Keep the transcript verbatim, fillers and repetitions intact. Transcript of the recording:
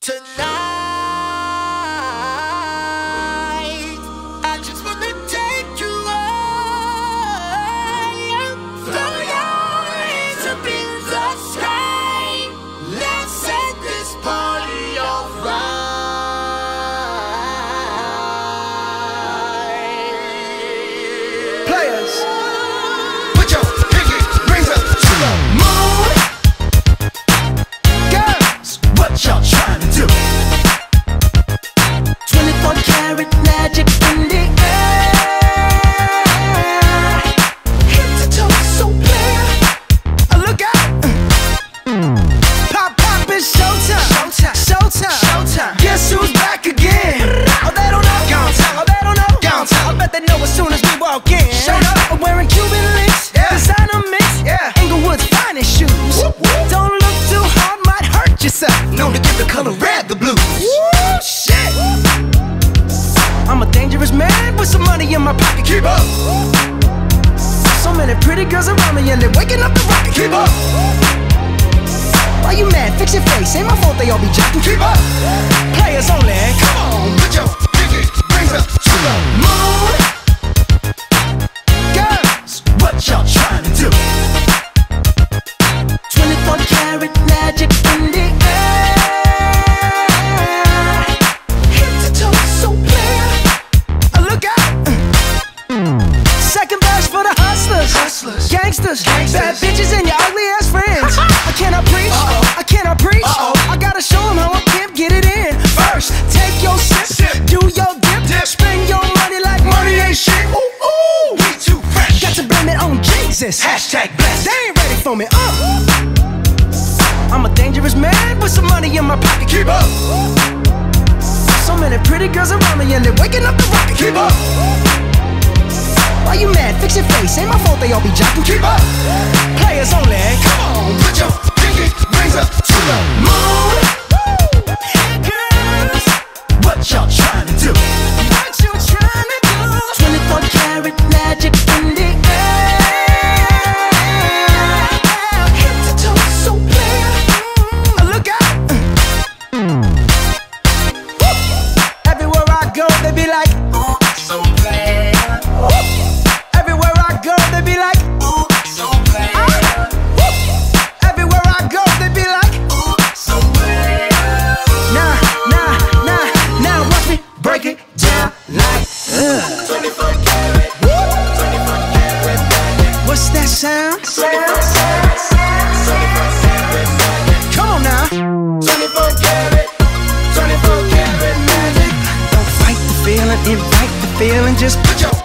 Tonight, I just wanna take you high. Throw your hands up in the sky. Let's set this party on fire. Players, put your pinky rings up to the moon. Girls, what y'all trying to do? twenty-four karat magic in the air. Head to toe, so clear. Uh, look out! Pop, pop, it's showtime. Showtime. Showtime. Showtime. Guess who's back again? Oh, they don't know. Gone time. Oh, they don't know. Gone time. I bet they know as soon as we walk in. Showed up. I'm wearing Cuban links. Yeah. Designer mix. Yeah. Inglewood's finest shoes. Whoop, whoop. Don't look too hard, might hurt yourself. Known to give the color red the blues. Woo, shit. I'm a dangerous man with some money in my pocket. Keep up. So many pretty girls around me and they're waking up the rocket. Keep up. Why you mad? Fix your face. Ain't my fault they all be jacking. Keep up. Players only. Come on, put your pinky rings up to the moon. Girls, what y'all trying to do? twenty-four karat magic in the air. Head to toe, so clear. Uh, look out. Second verse for the hustlers. Hustlers. Gangsters. Gangsters. Bad bitches and your ugly ass friends. I cannot preach. Uh-oh. I cannot preach. Uh-oh. I gotta show them how a pimp get it in. First, take your sip. Sip. Do your dip. Dip. Spend your money like money ain't shit. Ooh, ooh. We too fresh. Got to blame it on Jesus. Hashtag blessed. They ain't ready for me. Uh. I'm a dangerous man with some money in my pocket. Keep up. So many pretty girls around me and they're waking up the rocket. Keep up. Why you mad? Fix your face. Ain't my fault they all be jocking. Keep up. Players only. Come on, put your pinky rings up to the moon. Girls, what y'all trying to do? What you trying to do? twenty-four karat magic in the air. Head to toe, so clear. Uh, look out. Woo. Everywhere I go, they be like, ooh, so clear. Everywhere I go, they be like, ooh, so clear. Woo. Everywhere I go, they be like, ooh, so clear. Nah, nah, nah, now watch me break it down like, ugh. twenty-four karat, twenty-four karat magic. What's that sound? twenty-four karat, twenty-four karat magic. Come on now. twenty-four karat, twenty-four karat magic. Don't fight the feeling, invite the feeling. Just put your